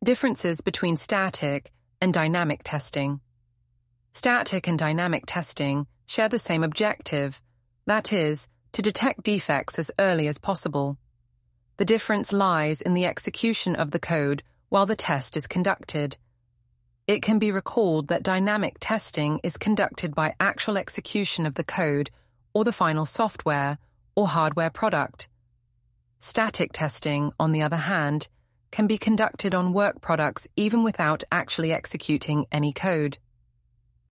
Differences between static and dynamic testing. Static and dynamic testing share the same objective, that is, to detect defects as early as possible. The difference lies in the execution of the code while the test is conducted. It can be recalled that dynamic testing is conducted by actual execution of the code or the final software or hardware product. Static testing, on the other hand, can be conducted on work products even without actually executing any code.